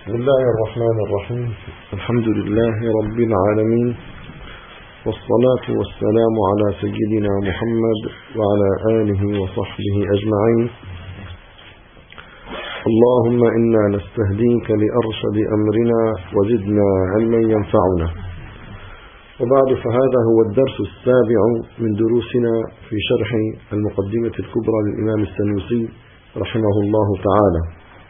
بسم الله الرحمن الرحيم. الحمد لله رب العالمين، والصلاة والسلام على سيدنا محمد وعلى آله وصحبه أجمعين. اللهم إنا نستهديك لأرشد أمرنا وزدنا علما ينفعنا. وبعد، فهذا هو الدرس السابع من دروسنا في شرح المقدمة الكبرى للإمام السنوسي رحمه الله تعالى.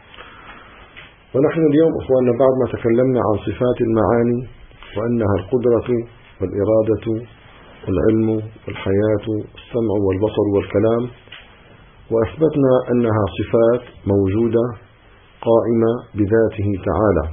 ونحن اليوم أخواننا بعد ما تكلمنا عن صفات المعاني وأنها القدرة والإرادة والعلم والحياة والسمع والبصر والكلام، وأثبتنا أنها صفات موجودة قائمة بذاته تعالى.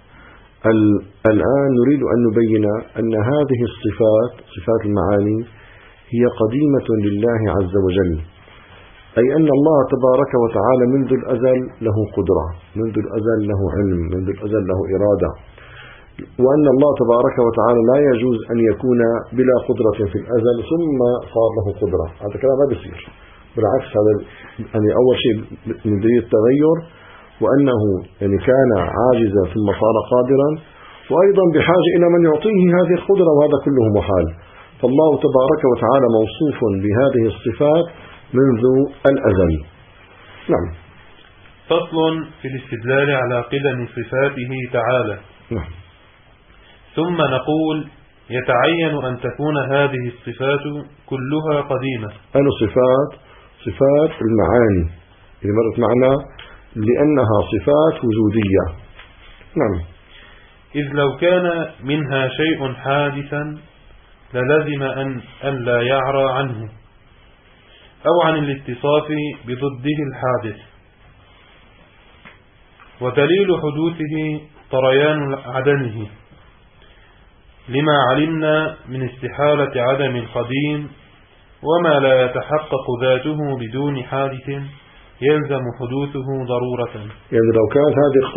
الآن نريد أن نبين أن هذه الصفات، صفات المعاني، هي قديمة لله عز وجل، أي أن الله تبارك وتعالى منذ الأزل له قدرة، منذ الأزل له علم، منذ الأزل له إرادة، وأن الله تبارك وتعالى لا يجوز أن يكون بلا قدرة في الأزل ثم صار له قدرة. هذا كلام ما بيصير، بالعكس، هذا يعني أول شيء من دليل التغير، وأنه يعني كان عاجزا ثم صار قادرا، وأيضا بحاجة إلى من يعطيه هذه القدرة، وهذا كله محال. فالله تبارك وتعالى موصوف بهذه الصفات منذ الأزل. نعم. فصل في الاستدلال على قدم صفاته تعالى. نعم. ثم نقول: يتعين أن تكون هذه الصفات كلها قديمة. أن صفات المعاني اللي مرت معنا لأنها صفات وجودية. نعم. إذ لو كان منها شيء حادثا للزم أن لا يعرى عنه أو عن الاتصاف بضده الحادث. ودليل حدوثه طريان عدمه، لما علمنا من استحالة عدم القديم، وما لا يتحقق ذاته بدون حادث يلزم حدوثه ضرورة. يعني لو كانت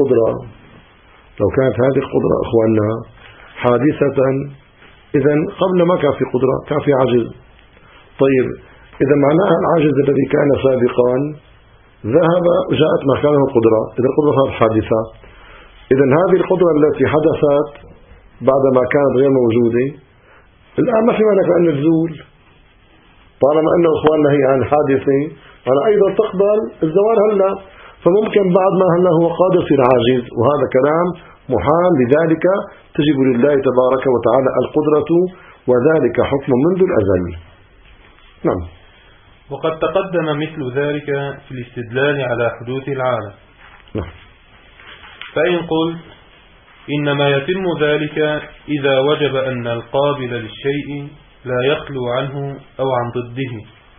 هذه القدرة أخواننا حادثة، إذن قبل ما كان في قدرة، كان في عجز. طيب، إذا معناها العجز الذي كان سابقا ذهب وجاءت مكانه القدرة، إذا القدرة صارت حادثة. إذن هذه القدرة التي حدثت بعدما كانت غير موجودة الآن ما في معنى أن تزول، طالما أنه أخواننا هي عن حادثة، أنا أيضا تقبل الزوال هلا، فممكن بعد ما هلا هو قادر يصير عاجز، وهذا كلام محال. لذلك تجب لله تبارك وتعالى القدرة، وذلك حكم منذ الأزل. نعم. وقد تقدم مثل ذلك في الاستدلال على حدوث العالم. نعم. فإن قلت إنما يتم ذلك إذا وجب أن القابل للشيء لا يخلو عنه أو عن ضده،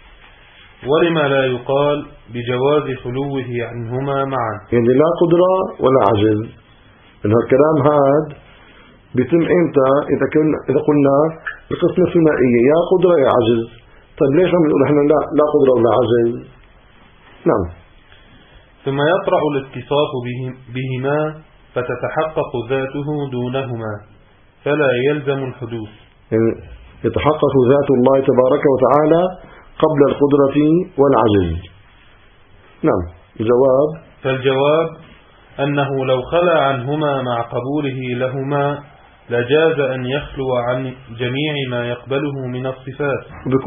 ولما لا يقال بجواز خلوه عنهما معا؟ يعني لا قدرة ولا عجز. إن الكلام هذا بيتم إمتى؟ إذا قلنا القسمة الثنائية، يا قدرة يا عجز. طيب ليش عم نقول احنا لا قدرة ولا عجز؟ نعم. ثم يطرأ الاتصاف بهما فتتحقق ذاته دونهما، فلا يلزم الحدوث. يعني يتحقق ذات الله تبارك وتعالى قبل القدرة والعجز. نعم. الجواب: فالجواب أنه لو خلى عنهما مع قبوله لهما لجاز أن يخلو عن جميع ما يقبله من الصفات،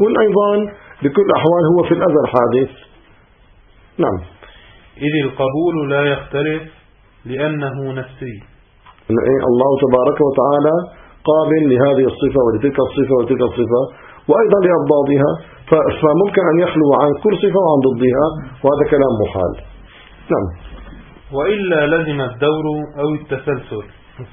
بكل أحوال هو في الأزل حادث. نعم. إذ القبول لا يختلف لأنه نفسي. الله تبارك وتعالى قابل لهذه الصفة ولتلك الصفة وتلك الصفة، وأيضا لأضدادها، فممكن أن يخلو عن كل صفة وعن ضدها، وهذا كلام محال. نعم. وإلا لزم الدور أو التسلسل،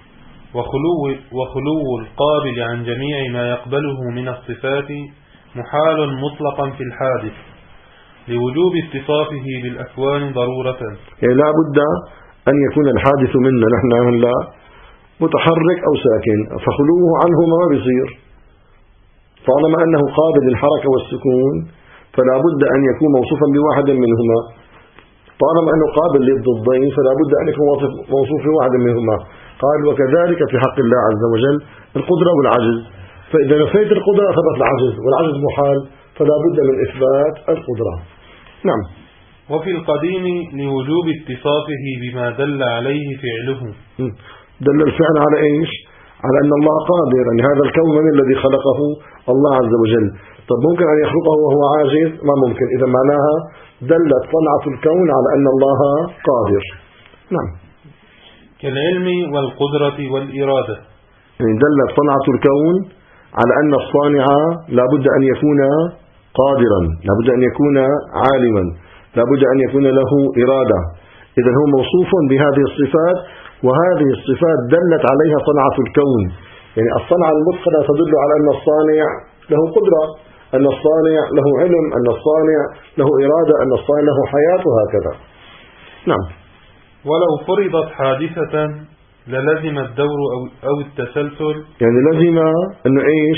وخلو القابل عن جميع ما يقبله من الصفات محال مطلقا في الحادث، لوجوب اتصافه بالأكوان ضرورة. يعني لا بد أن يكون الحادث منا نحن لا متحرك أو ساكن، فخلوه عنه ما بيصير. طالما أنه قابل للحركة والسكون فلا بد أن يكون موصوفا بواحد منهما، طالما أنه قابل للضدين فلا بد أن يكون موصوف بواحد منهما. قال: وكذلك في حق الله عز وجل القدرة والعجز، فإذا نفيت القدرة ثبت العجز، والعجز محال، فلا بد من إثبات القدرة. نعم. وفي القديم لوجوب اتصافه بما دل عليه فعله. دل الفعل على إيش؟ على أن الله قادر، أن هذا الكون من الذي خلقه؟ الله عز وجل. طب ممكن أن يخلقه وهو عاجز؟ ما ممكن. إذا معناها دلت صنعة الكون على أن الله قادر. نعم. كالعلم والقدرة والإرادة. يعني دلت صنعة الكون على أن الصانع لابد أن يكون قادرا، لابد أن يكون عالما، لابد أن يكون له إرادة. إذا هو موصوف بهذه الصفات، وهذه الصفات دلت عليها صنعة الكون. يعني الصنعة المتقنة تدل على أن الصانع له قدرة، أن الصانع له علم، أن الصانع له إرادة، أن الصانع له حياة، وهكذا. نعم. ولو فرضت حادثة للزم الدور أو التسلسل. يعني لزم أنه إيش؟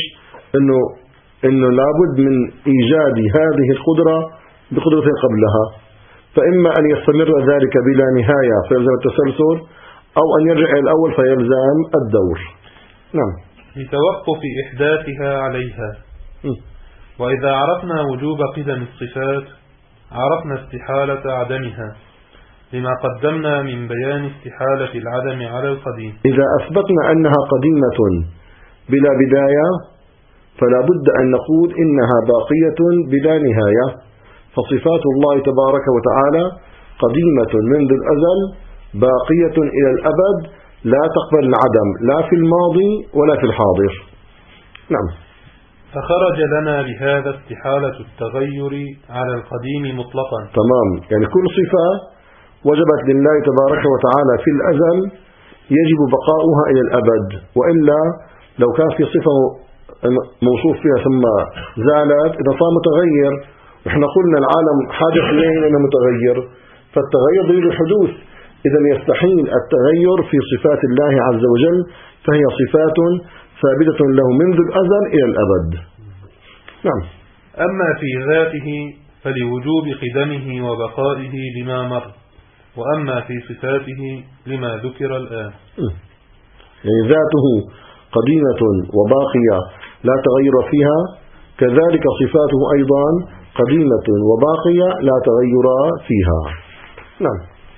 أنه لابد من إيجاد هذه القدرة بقدرة قبلها، فإما أن يستمر ذلك بلا نهاية فيلزم التسلسل، أو أن يرجع إلى الأول فيلزم الدور. نعم. لتوقف إحداثها عليها. وإذا عرفنا وجوب قدم الصفات عرفنا استحالة عدمها، لما قدمنا من بيان استحالة العدم على القديم. إذا أثبتنا أنها قديمة بلا بداية فلا بد أن نقول إنها باقية بلا نهاية، فصفات الله تبارك وتعالى قديمة منذ الأزل باقية إلى الأبد، لا تقبل العدم لا في الماضي ولا في الحاضر. نعم. فخرج لنا بهذا استحالة التغير على القديم مطلقا. تمام. يعني كل صفة وجبت لله تبارك وتعالى في الأزل يجب بقاؤها إلى الأبد، وإلا لو كان في صفة موصوف فيها ثم زالت إذا صار متغير. نحن قلنا العالم حاجة إليه لأنه متغير، فالتغير دليل الحدوث. إذا يستحيل التغير في صفات الله عز وجل، فهي صفات ثابتة له منذ الأزل إلى الأبد. نعم. أما في ذاته فلوجوب قدمه وبقائه لما مر، وأما في صفاته لما ذكر الآن. يعني ذاته قديمة وباقية لا تغير فيها، كذلك صفاته أيضا قديمة وباقية لا تغير فيها. نعم.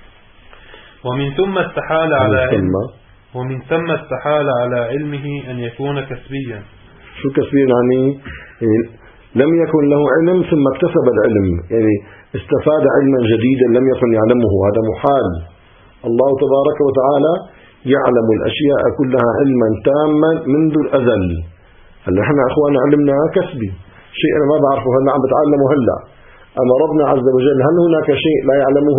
ومن ثم استحال على علمه أن يكون كسبيا. شو كسبيا؟ يعني لم يكن له علم ثم اكتسب العلم، يعني استفاد علما جديدا لم يكن يعلمه، هذا محال. الله تبارك وتعالى يعلم الأشياء كلها علما تاما منذ الأزل. هلا احنا اخوانا علمنا كسبي، شيء انا ما بعرفه هلا عم بتعلمه هلا. اما ربنا عز وجل هل هناك شيء لا يعلمه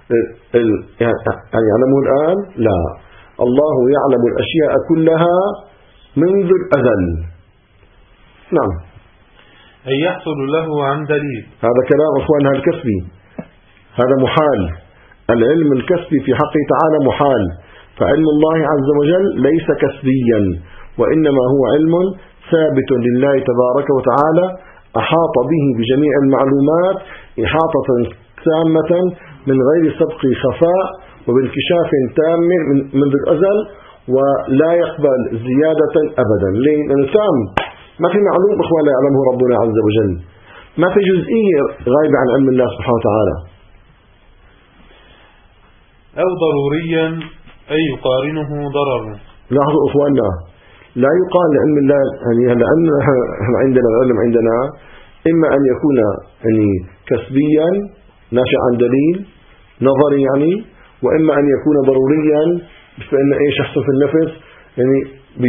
يعني يعلمه الآن؟ لا، الله يعلم الأشياء كلها منذ الأزل. نعم. أن يحصل له عن دليل. هذا كلام اخواننا الكسبي، هذا محال. العلم الكسبي في حقه تعالى محال، فعلم الله عز وجل ليس كسبيا، وإنما هو علم ثابت لله تبارك وتعالى، أحاط به بجميع المعلومات إحاطة تامة من غير سبق خفاء وبانكشاف تام منذ الأزل، ولا يقبل زيادة أبدا. لأنه تام، ما في معلوم إخوة لا يعلمه ربنا عز وجل، ما في جزئية غايبة عن علم الله سبحانه وتعالى. أو ضروريا أي يقارنه ضرر. لاحظوا إخواننا، لا يقال لعلم الله يعني لأن عندنا العلم عندنا إما أن يكون يعني كسبيا ناشئ عن دليل نظري يعني، وإما أن يكون ضروريا فإن إيش يحصل في النفس يعني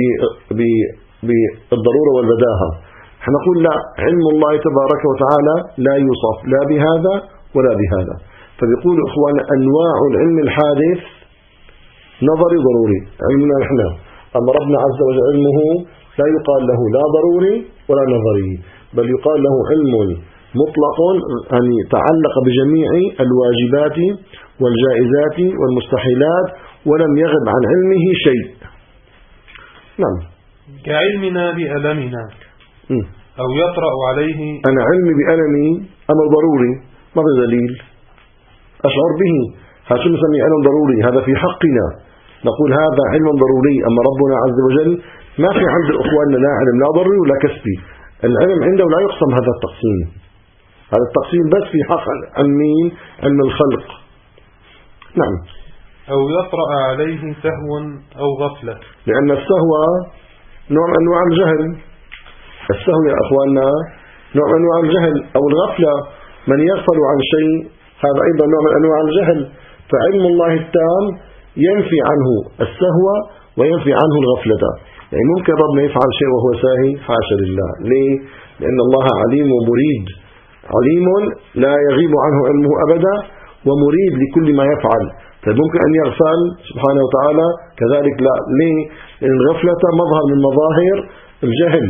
بالضرورة والبداهة. نقول لا، علم الله تبارك وتعالى لا يوصف لا بهذا ولا بهذا. فبيقول إخوانا أنواع العلم الحادث نظري ضروري علمنا نحن، أما ربنا عز وجل علمه لا يقال له لا ضروري ولا نظري، بل يقال له علم مطلق أن يتعلق بجميع الواجبات والجائزات والمستحيلات ولم يغب عن علمه شيء. نعم. كعلمنا بألمنا أو يطرأ عليه. أنا علمي بألمي أمر ضروري، ما بدليل أشعر به، هذا شو نسميه علم ضروري، هذا في حقنا نقول هذا علم ضروري. أما ربنا عز وجل ما في عند إخواننا لا علم لا ضروري ولا كسبي، العلم عنده لا يقسم هذا التقسيم. هذا التقسيم بس في حق مين؟ علم الخلق. نعم. أو يطرأ عليه سهو أو غفلة، لأن السهو نوع من أنواع الجهل. السهو يا أخواننا نوع من أنواع الجهل، أو الغفلة، من يغفل عن شيء هذا أيضا نوع من أنواع الجهل. فعلم الله التام ينفي عنه السهو وينفي عنه الغفلة. يعني ممكن ربنا يفعل شيء وهو ساهي، حاشا لله. ليه؟ لأن الله عليم ومريد، عليم لا يغيب عنه علمه أبدا، ومريد لكل ما يفعل. فممكن أن يغفل سبحانه وتعالى، كذلك لا. ليه؟ لأن الغفلة مظهر من مظاهر الجهل.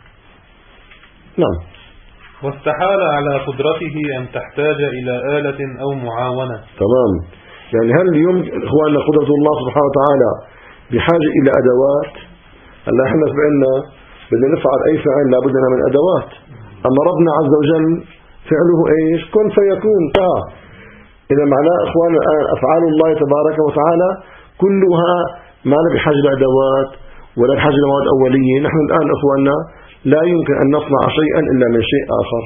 نعم. واستحال على قدرته أن تحتاج إلى آلة أو معاونة. تمام. يعني هل يمكن إخواننا قدرة الله سبحانه وتعالى بحاجة إلى أدوات؟ هلا احنا بأننا بدنا نفعل أي فعل لابد لنا من أدوات. أما ربنا عز وجل فعله إيش؟ كن فيكون. إذا معناه إخواننا الآن أفعال الله تبارك وتعالى كلها ما لا بحاجة لأدوات ولا بحاجة لمواد أولية. نحن الآن إخواننا لا يمكن أن نصنع شيئا إلا من شيء آخر.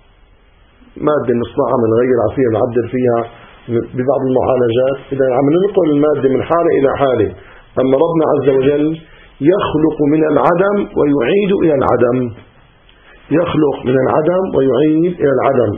مادة نصنعها من غير عصير نعدل فيها ببعض المعالجات، إذا عم ننقل المادة من حالة إلى حالة. أما ربنا عز وجل يخلق من العدم ويعيد إلى العدم، يخلق من العدم ويعيد إلى العدم.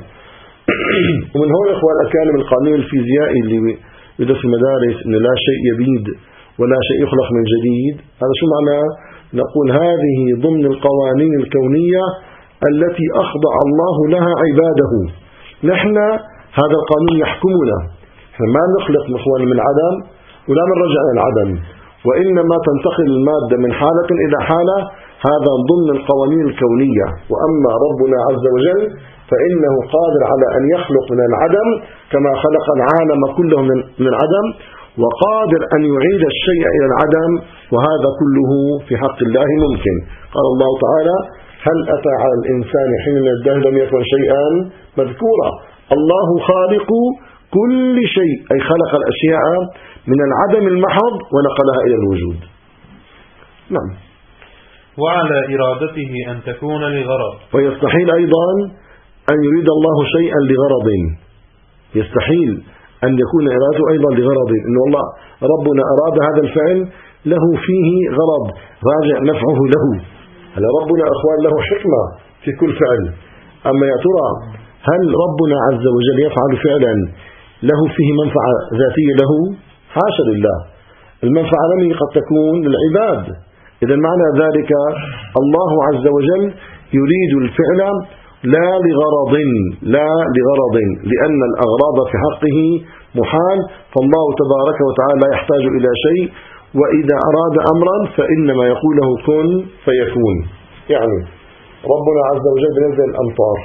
ومن هون إخوان أكالم القانون الفيزيائي اللي يدرس في المدارس إن لا شيء يبيد ولا شيء يخلق من جديد، هذا شو معناه؟ نقول هذه ضمن القوانين الكونية التي أخضع الله لها عباده. نحن هذا القانون يحكمنا، نحن ما نخلق إخوان من العدم ولا نرجع إلى العدم، وإنما تنتقل المادة من حالة إلى حالة. هذا ضمن القوانين الكونية. وأما ربنا عز وجل فإنه قادر على أن يخلق من العدم كما خلق العالم كله من العدم، وقادر أن يعيد الشيء إلى العدم، وهذا كله في حق الله ممكن. قال الله تعالى: هل أتى على الإنسان حين من الدهر لم يكن شيئا مذكورا. الله خالق كل شيء، أي خلق الأشياء من العدم المحض ونقلها إلى الوجود. نعم. وعلى إرادته أن تكون لغرض، ويستحيل أيضا أن يريد الله شيئا لغرض. يستحيل أن يكون إرادته أيضا لغرض، إن والله ربنا أراد هذا الفعل له فيه غرض راجع نفعه له. هلا ربنا أخوان له حكمة في كل فعل. أما يا ترى هل ربنا عز وجل يفعل فعلا له فيه منفعة ذاتية له؟ حاشا لله. المنفعة له قد تكون للعباد. إذا معنى ذلك الله عز وجل يريد الفعل لا لغرض، لا لغرض، لأن الأغراض في حقه محال. فالله تبارك وتعالى لا يحتاج إلى شيء، وإذا أراد أمرا فإنما يقول له كن فيكون. يعني ربنا عز وجل بينزل الأمطار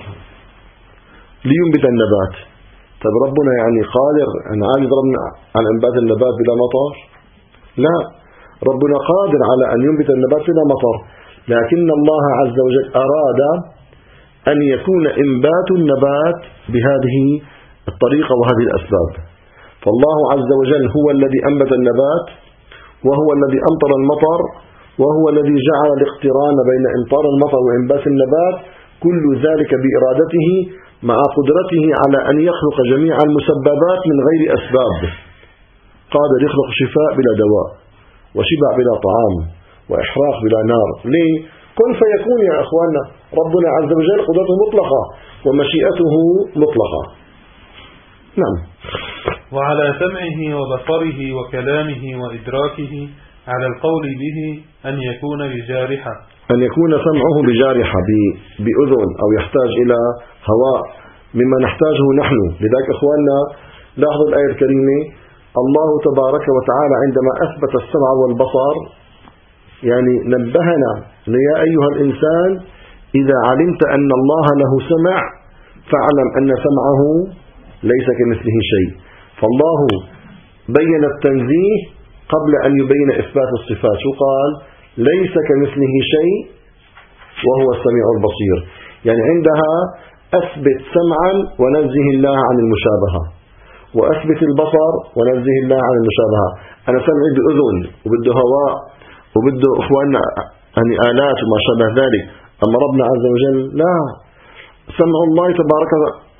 لينبت النبات. طب ربنا يعني قادر أن عاجز ربنا عن إنبات النبات بلا مطر؟ لا، ربنا قادر على أن ينبت النبات بلا مطر، لكن الله عز وجل أراد أن يكون إنبات النبات بهذه الطريقة وهذه الأسباب. فالله عز وجل هو الذي أنبت النبات، وهو الذي أمطر المطر، وهو الذي جعل الاقتران بين إمطار المطر وإنبات النبات. كل ذلك بإرادته مع قدرته على أن يخلق جميع المسببات من غير أسباب. قادر يخلق شفاء بلا دواء، وشبع بلا طعام، وإحراق بلا نار. ليه؟ كن فيكون يا أخواننا. ربنا عز وجل قدرته مطلقة ومشيئته مطلقة. نعم. وعلى سمعه وبصره وكلامه وإدراكه على القول به أن يكون بجارحة، أن يكون سمعه بجارحة بأذن، أو يحتاج إلى هواء مما نحتاجه نحن. لذلك إخواننا لاحظوا الآية الكريمة، الله تبارك وتعالى عندما أثبت السمع والبصر يعني نبهنا: يا أيها الإنسان إذا علمت أن الله له سمع فاعلم أن سمعه ليس كمثله شيء. فالله بين التنزيه قبل أن يبين إثبات الصفات. شو قال؟ ليس كمثله شيء وهو السميع البصير. يعني عندها أثبت سمعا ونزه الله عن المشابهة، وأثبت البصر ونزه الله عن المشابهة. أنا سمعي بأذن وبده هواء وبده إخواننا يعني آلات وما شابه ذلك. أما ربنا عز وجل لا، سمع الله تبارك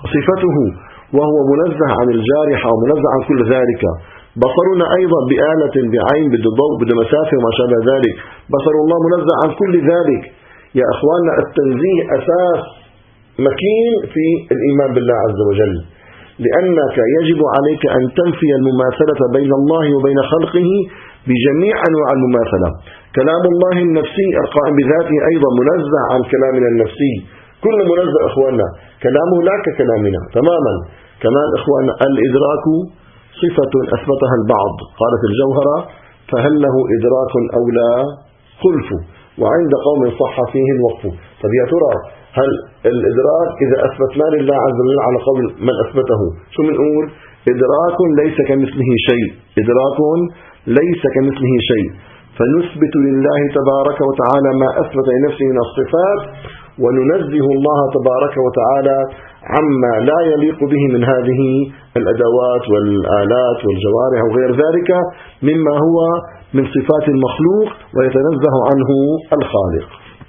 صفته وهو منزه عن الجارحة ومنزه عن كل ذلك. بصرنا أيضا بآلة بعين بده ضوء بده مسافة وما شابه ذلك، بصر الله منزه عن كل ذلك. يا أخواننا التنزيه أساس مكين في الإيمان بالله عز وجل، لأنك يجب عليك أن تنفي المماثلة بين الله وبين خلقه بجميع أنواع المماثلة. كلام الله النفسي القائم بذاته أيضا منزه عن كلامنا النفسي، كل منزه أخواننا، كلامه لا ككلامنا تماما. كمان أخواننا الإدراك صفة أثبتها البعض، قالت الجوهرة فهل له إدراك أو لا خلف، وعند قوم صح فيه الوقف. طب يا ترى هل الإدراك إذا أثبتنا لله عز وجل على قول من أثبته شو بنقول؟ إدراك ليس كمثله شيء، إدراك ليس كمثله شيء، فنثبت لله تبارك وتعالى ما أثبت لنفسه من الصفات، وننزه الله تبارك وتعالى عما لا يليق به من هذه الأدوات والآلات والجوارح وغير ذلك مما هو من صفات المخلوق ويتنزه عنه الخالق.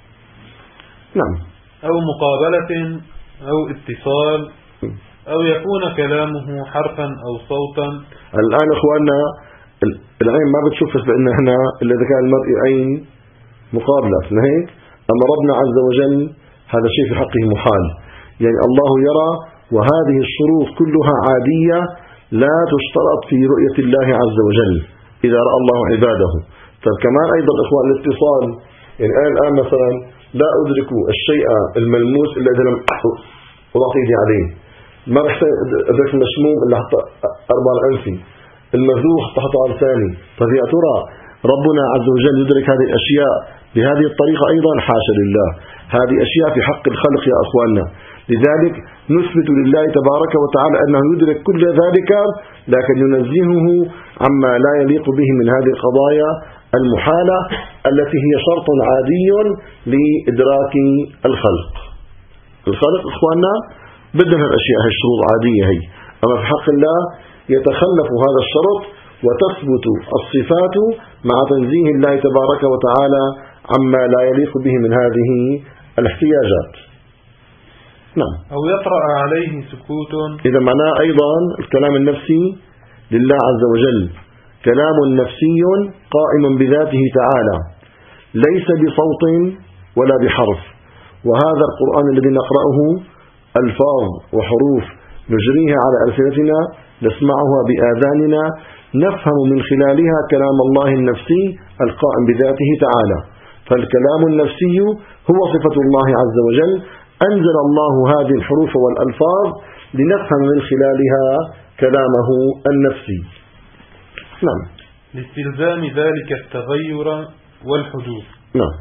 نعم. أو مقابلة أو اتصال أو يكون كلامه حرفا أو صوتا. الآن إخواننا العين ما بتشوف بأن هنا إلا إذا كان المرء عين مقابلة هيك، أما ربنا عز وجل هذا شيء في حقه محال. يعني الله يرى، وهذه الشروط كلها عادية لا تشترط في رؤية الله عز وجل إذا رأى الله عباده. فكمان أيضا إخوان الاتصال، يعني أنا الآن مثلا لا أدرك الشيء الملموس إلا إذا لم أضع يدي عليه، ما رح أدرك المشموم إلا حتى أربع أنفي، المذوق تحت على لساني. طيب يا ترى ربنا عز وجل يدرك هذه الأشياء بهذه الطريقة؟ أيضا حاشا لله، هذه أشياء في حق الخلق يا أخواننا. لذلك نثبت لله تبارك وتعالى أنه يدرك كل ذلك، لكن ينزهه عما لا يليق به من هذه القضايا المحالة التي هي شرط عادي لإدراك الخلق. الخلق إخواننا بدنا الأشياء هي الشروط عادية هي، أما في حق الله يتخلف هذا الشرط وتثبت الصفات مع تنزيه الله تبارك وتعالى عما لا يليق به من هذه الاحتياجات. نعم. أو يطرأ عليه سكوت. إذا معناه أيضا الكلام النفسي لله عز وجل كلام نفسي قائم بذاته تعالى، ليس بصوت ولا بحرف. وهذا القرآن الذي نقرأه ألفاظ وحروف نجريها على ألسنتنا، نسمعها بآذاننا، نفهم من خلالها كلام الله النفسي القائم بذاته تعالى. فالكلام النفسي هو صفة الله عز وجل، أنزل الله هذه الحروف والألفاظ لنفهم من خلالها كلامه النفسي. نعم. لاستلزام ذلك التغير والحدوث. نعم.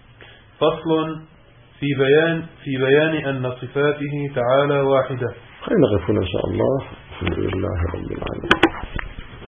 فصل في بيان أن صفاته تعالى واحدة. خلينا نقف هنا إن شاء الله. الحمد لله رب العالمين.